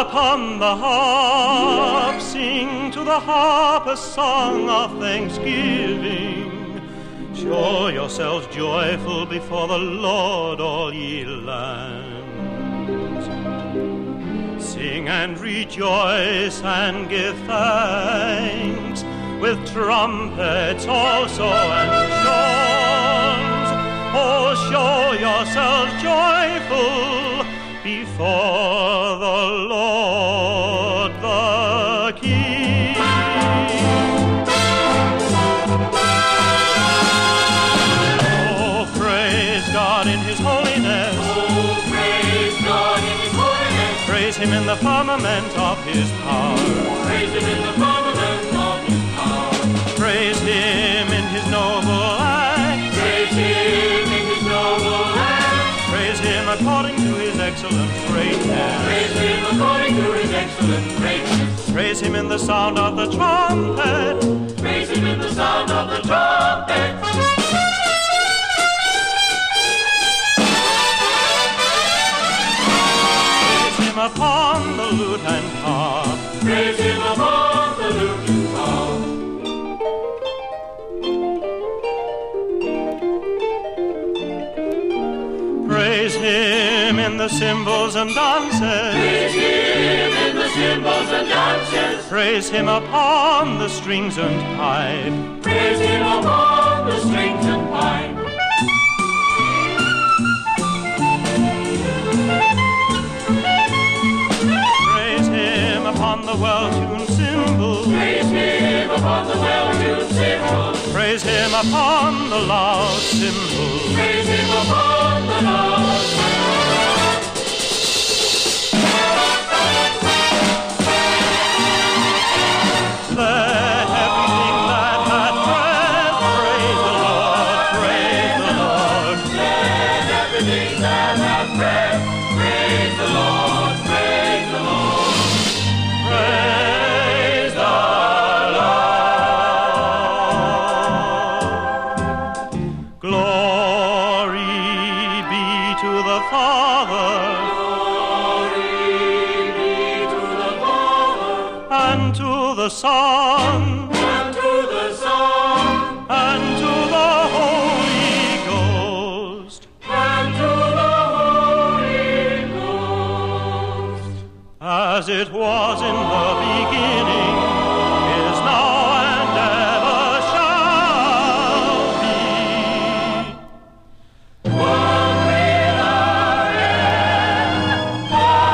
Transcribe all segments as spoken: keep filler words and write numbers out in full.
upon the harp, sing to the harp a song of thanksgiving. Show yourselves joyful before the Lord, all ye lands. Sing and rejoice and give thanks, with trumpets also and songs. Oh, show yourselves joyful before the Lord the King. Oh, praise God in His holiness. Oh, praise God in His holiness. Praise Him in the firmament of His power. Praise Him in the firmament of His power. Praise Him in His noble acts. Praise Him in His noble acts. Praise Him according to His excellent greatness. Praise Him according to His excellent greatness. Praise Him in the sound of the trumpet. Praise Him in the sound of the trumpet. Praise Him upon the lute and harp. Praise Him upon the lute and harp. Praise Him in the cymbals and dances. Praise Him in the cymbals and dances. Praise Him upon the strings and pipe. Praise Him upon the strings and pipe. Praise Him upon the well-tuned cymbals. Praise Him upon the well-tuned cymbals. Praise Him upon the loud cymbals. Praise Him upon the loud cymbals. Let everything that hath breath praise the Lord, praise the Lord. Let everything that hath breath praise the Lord, praise the Lord. Praise the Lord. Glory be to the Father, Glory be to the Father, and to the Son, and to the Son, and to the Holy Ghost, and to the Holy Ghost. as it was in the beginning, is now, and ever shall be. One without end.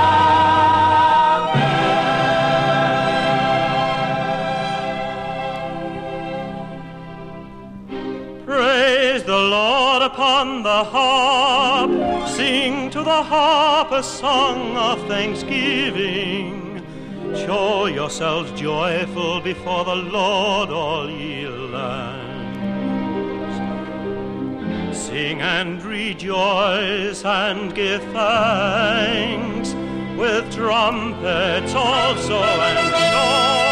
Praise the Lord upon the harp. Sing to the harp a song of thanksgiving. Show yourselves joyful before the Lord, all ye lands. Sing and rejoice and give thanks, with trumpets also and songs.